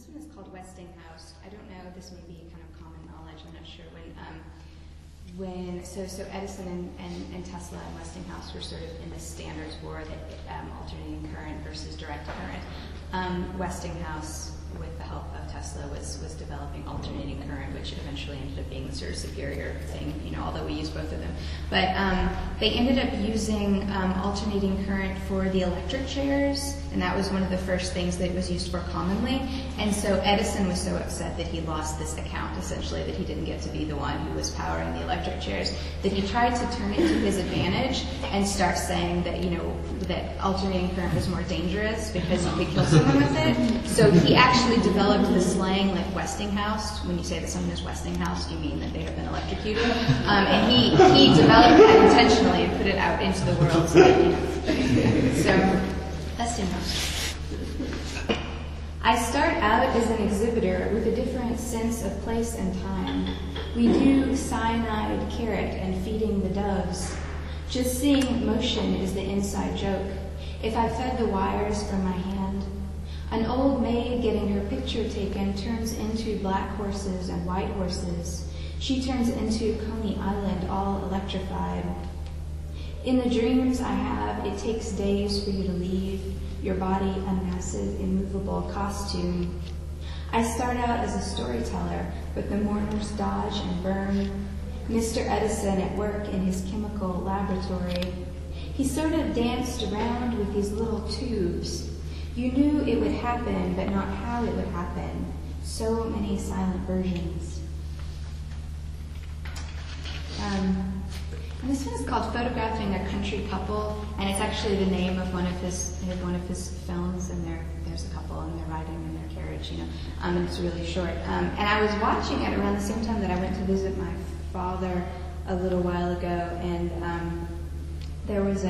This one is called Westinghouse. I don't know, this may be kind of common knowledge, I'm not sure. So Edison and Tesla and Westinghouse were sort of in this standards war that alternating current versus direct current. Westinghouse, with the help of Tesla, was developing alternating current, which eventually ended up being the sort of superior thing, although we use both of them. But they ended up using alternating current for the electric chairs, and that was one of the first things that it was used for commonly. And so Edison was so upset that he lost this account, essentially, that he didn't get to be the one who was powering the electric chairs, that he tried to turn it to his advantage and start saying that, that alternating current was more dangerous because you could kill someone with it. So he actually developed the slang like Westinghouse. When you say that someone is Westinghouse, you mean that they have been electrocuted. And he developed that intentionally and put it out into the world. So Westinghouse. I start out as an exhibitor with a different sense of place and time. We do cyanide carrot and feeding the doves. Just seeing motion is the inside joke. If I fed the wires from my hand, an old maid getting her picture taken turns into black horses and white horses. She turns into Coney Island, all electrified. In the dreams I have, it takes days for you to leave, your body a massive, immovable costume. I start out as a storyteller, but the mourners dodge and burn. Mr. Edison at work in his chemical laboratory. He sort of danced around with these little tubes. You knew it would happen, but not how it would happen. So many silent versions. And this one is called Photographing a Country Couple, and it's actually the name of one of his films, and there's a couple, and they're riding in their carriage, and it's really short. And I was watching it around the same time that I went to visit my father a little while ago, and there was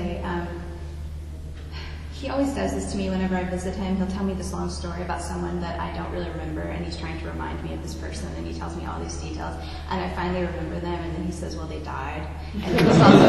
he always does this to me whenever I visit him. He'll tell me this long story about someone that I don't really remember, and he's trying to remind me of this person, and he tells me all these details, and I finally remember them, and then he says, well, they died. And it was also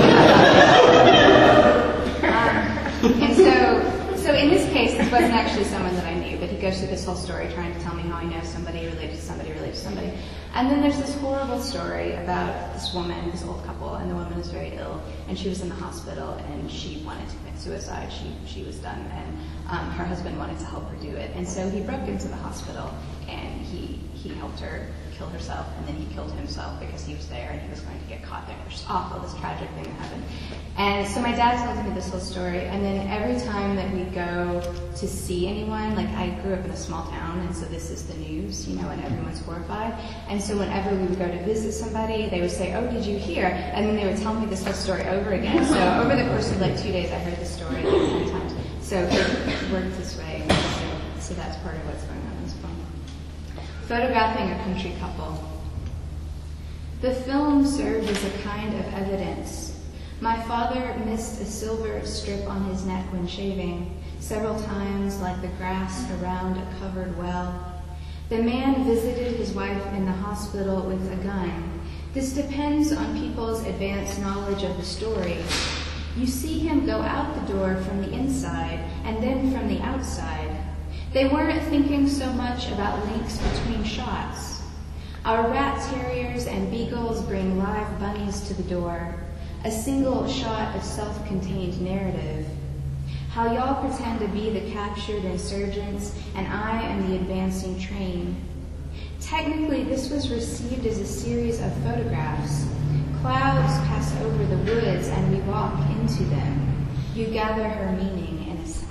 and so in this case, this wasn't actually someone that I knew, but he goes through this whole story trying to tell me how I know somebody related to somebody related to somebody. And then there's this horrible story about this woman, this old couple, and the woman is very ill, and she was in the hospital, and she wanted to commit suicide. She was done, and her husband wanted to help her do it. And so he broke into the hospital, and he helped her kill herself, and then he killed himself because he was there, and he was going to get caught there. It was just awful, this tragic thing that happened. And so my dad tells me this whole story, and then every time that we go to see anyone, like I grew up in a small town, and so this is the news, and everyone's horrified. And so whenever we would go to visit somebody, they would say, oh, did you hear? And then they would tell me this whole story over again. So over the course of 2 days, I heard the story 10 times. So it worked this way. So that's part of what's going on in this film. Photographing a Country Couple. The film served as a kind of evidence. My father missed a silver strip on his neck when shaving, several times like the grass around a covered well. The man visited his wife in the hospital with a gun. This depends on people's advanced knowledge of the story. You see him go out the door from the inside and then from the outside. They weren't thinking so much about links between shots. Our rat terriers and beagles bring live bunnies to the door. A single shot of self-contained narrative. How y'all pretend to be the captured insurgents, and I am the advancing train. Technically, this was received as a series of photographs. Clouds pass over the woods, and we walk into them. You gather her meaning in a sack.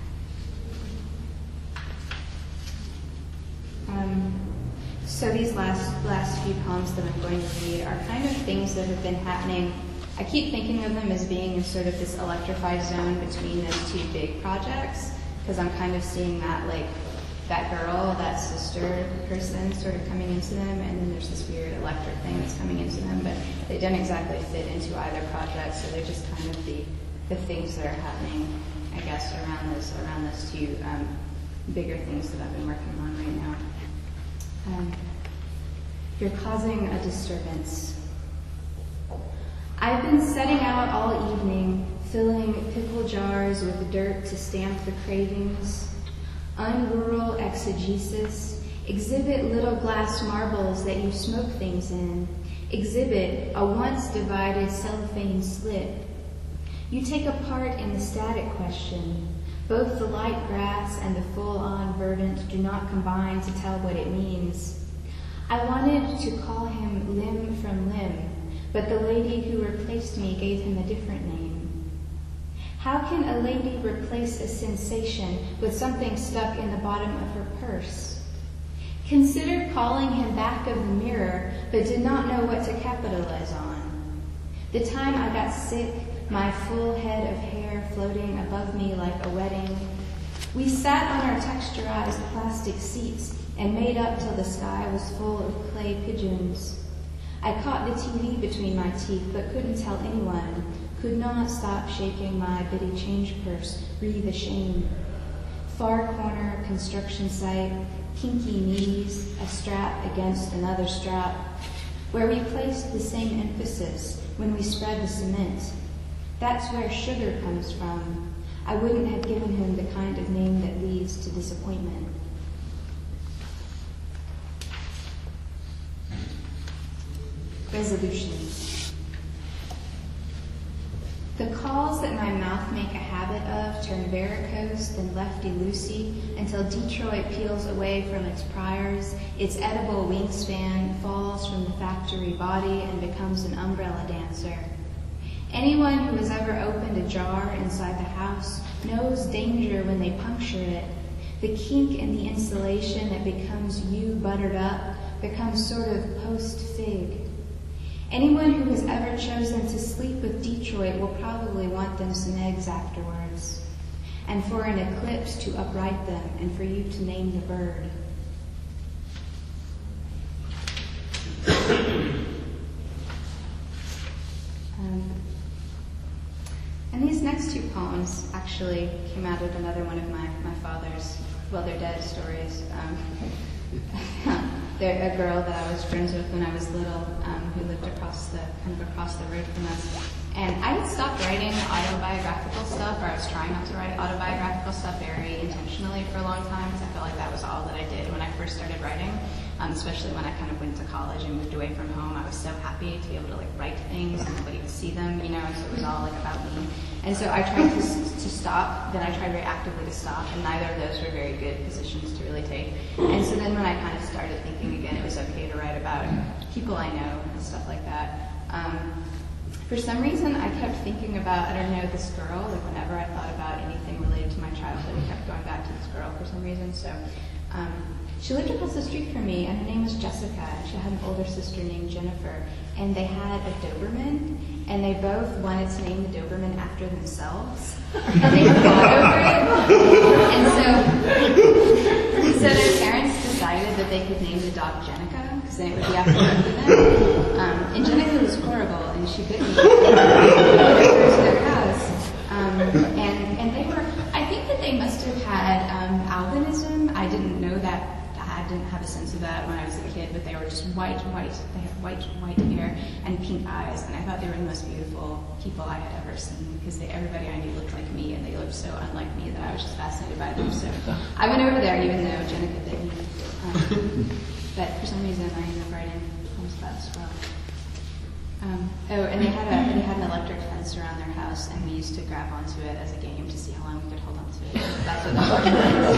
So these last few poems that I'm going to read are kind of things that have been happening. I keep thinking of them as being in sort of this electrified zone between those two big projects, because I'm kind of seeing that, like, that girl, that sister person sort of coming into them, and then there's this weird electric thing that's coming into them, but they don't exactly fit into either project, so they're just kind of the things that are happening, I guess, around those two bigger things that I've been working on right now. You're causing a disturbance. I've been setting out all evening, filling pickle jars with dirt to stamp the cravings, unrural exegesis, Exhibit little glass marbles that you smoke things in. Exhibit a once divided cellophane slip. You take a part in the static question. Both the light grass and the full-on verdant do not combine to tell what it means. I wanted to call him limb from limb, but the lady who replaced me gave him a different name. How can a lady replace a sensation with something stuck in the bottom of her purse? Considered calling him back of the mirror, but did not know what to capitalize on. The time I got sick, my full head of hair floating above me like a wedding. We sat on our texturized plastic seats and made up till the sky was full of clay pigeons. I caught the TV between my teeth, but couldn't tell anyone, could not stop shaking my bitty change purse, breathe ashamed. Far corner construction site, kinky knees, a strap against another strap, where we placed the same emphasis when we spread the cement. That's where sugar comes from. I wouldn't have given him the kind of name that leads to disappointment. Resolutions. The calls that my mouth make a habit of turn varicose, then lefty-loosey, until Detroit peels away from its priors, its edible wingspan falls from the factory body and becomes an umbrella dancer. Anyone who has ever opened a jar inside the house knows danger when they puncture it. The kink in the insulation that becomes you buttered up becomes sort of post-fig. Anyone who has ever chosen to sleep with Detroit will probably want them some eggs afterwards, and for an eclipse to upright them, and for you to name the bird. And these next two poems actually came out of another one of my father's, well, they're dead stories. They're a girl that I was friends with when I was little, who lived across the road from us. And I had stopped writing autobiographical stuff, or I was trying not to write autobiographical stuff very intentionally for a long time, because I felt like that was all that I did when I first started writing, especially when I kind of went to college and moved away from home. I was so happy to be able to like write things and nobody could see them, you know, and so it was all like about me. And so I tried to stop, then I tried very actively to stop, and neither of those were very good positions to really take. And so then when I kind of started thinking again, it was okay to write about people I know and stuff like that. For some reason, I kept thinking about, I don't know, this girl. Like whenever I thought about anything related to my childhood, I kept going back to this girl for some reason. So she lived across the street from me, and her name was Jessica. She had an older sister named Jennifer, and they had a Doberman, and they both wanted to name the Doberman after themselves. And they fought over it. And so their parents decided that they could name the dog Jenica, because then it would be after them. And Jenica was horrible, and she bit me to their house. And they were, I think that they must have had albinism. I didn't know that. I didn't have a sense of that when I was a kid, but they were just white. They had white hair and pink eyes, and I thought they were the most beautiful people I had ever seen, because everybody I knew looked like me, and they looked so unlike me that I was just fascinated by them. So I went over there, even though Jenica bit me. But for some reason, I ended up writing poems about this girl. And they had an electric fence around their house, and we used to grab onto it as a game to see how long we could hold onto it. That's what that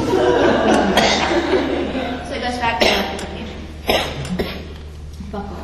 was. So it goes back to electrification. Buckle.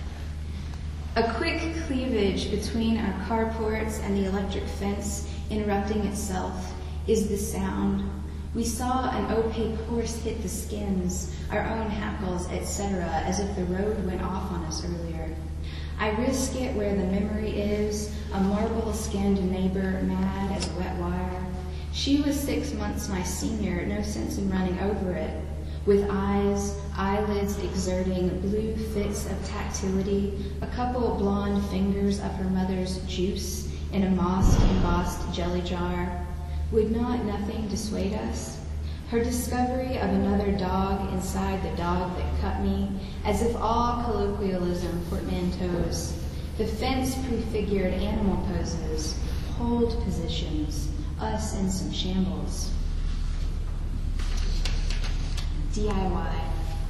A quick cleavage between our carports and the electric fence interrupting itself is the sound. We saw an opaque horse hit the skins, our own hackles, etc., as if the road went off on us earlier. I risk it where the memory is, a marble-skinned neighbor mad as a wet wire. She was 6 months my senior, no sense in running over it. With eyelids exerting blue fits of tactility, a couple blonde fingers of her mother's juice in a moss-embossed jelly jar. Would not nothing dissuade us? Her discovery of another dog inside the dog that cut me, as if all colloquialism portmanteaus. The fence prefigured animal poses, hold positions, us in some shambles. DIY.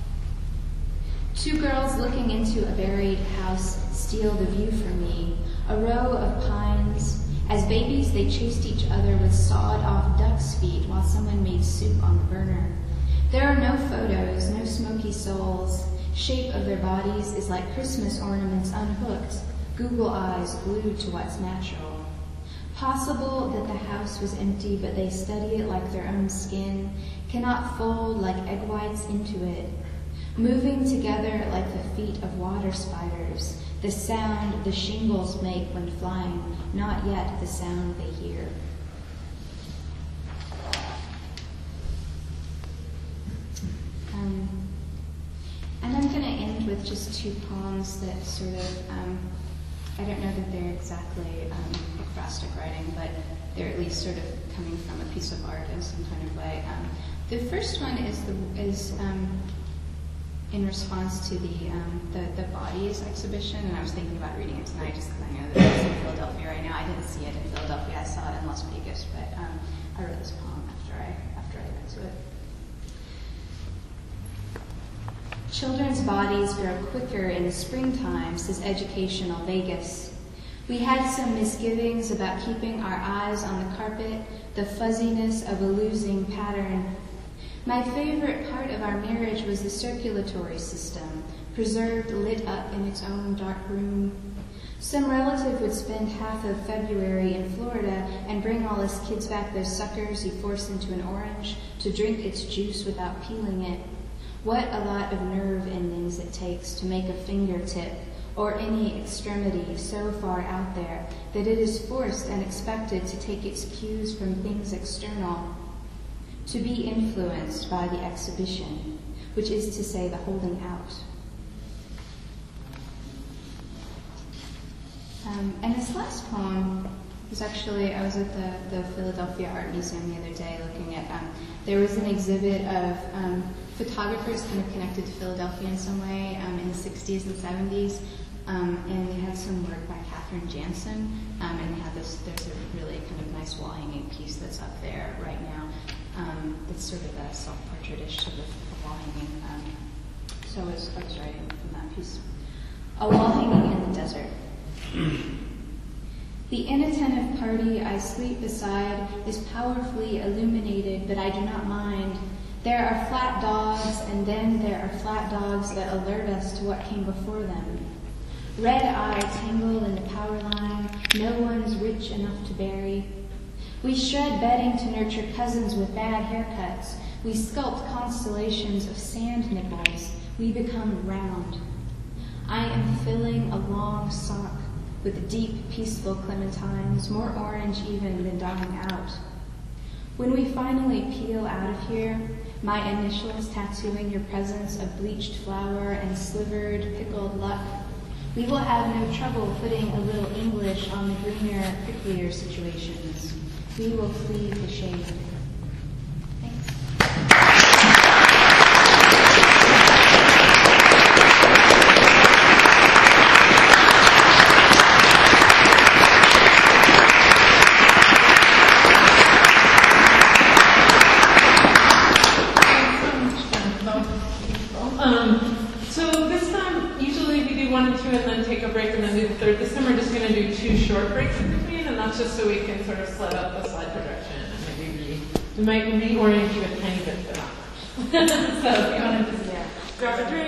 Two girls looking into a buried house steal the view from me. A row of pines. As babies, they chased each other with sawed-off duck's feet while someone made soup on the burner. There are no photos, no smoky souls. Shape of their bodies is like Christmas ornaments unhooked, Google eyes glued to what's natural. Possible that the house was empty, but they study it like their own skin, cannot fold like egg whites into it. Moving together like the feet of water spiders, the sound the shingles make when flying, not yet the sound they hear. And I'm going to end with just two poems that sort of, I don't know that they're exactly acrostic writing, but they're at least sort of coming from a piece of art in some kind of way. The first one is in response to the Bodies exhibition, and I was thinking about reading it tonight just because I know that it's in Philadelphia right now. I didn't see it in Philadelphia, I saw it in Las Vegas, but I wrote this poem after I read to it. Children's bodies grow quicker in the springtime, says Educational Vegas. We had some misgivings about keeping our eyes on the carpet, the fuzziness of a losing pattern. My favorite part of our marriage was the circulatory system, preserved lit up in its own dark room. Some relative would spend half of February in Florida and bring all his kids back those suckers he forced into an orange to drink its juice without peeling it. What a lot of nerve endings it takes to make a fingertip or any extremity so far out there that it is forced and expected to take its cues from things external, to be influenced by the exhibition, which is to say the holding out. And this last poem was actually, I was at the Philadelphia Art Museum the other day looking at, there was an exhibit of photographers kind of connected to Philadelphia in some way in the 60s and 70s, and they had some work by Katherine Jansen, and they had there's a really kind of nice wall-hanging piece that's up there right now. It's sort of a self-portrait-ish sort of wall-hanging. So I was writing from that piece. A wall hanging in the desert. The inattentive party I sleep beside is powerfully illuminated, but I do not mind. There are flat dogs, and then there are flat dogs that alert us to what came before them. Red eye tangled in the power line, no one's rich enough to bury. We shred bedding to nurture cousins with bad haircuts. We sculpt constellations of sand nipples. We become round. I am filling a long sock with deep, peaceful clementines, more orange even than dying out. When we finally peel out of here, my initials tattooing your presence of bleached flour and slivered, pickled luck, we will have no trouble putting a little English on the greener, pricklier situations. We will flee the shade. Thanks. So this time, usually we do 1 and 2 and then take a break and then do the third. This time we're just going to do 2 short breaks in between, and that's just so we can sort of sled up the slide projection and maybe we might reorient you a tiny bit, but not much. So if you want to just grab a drink.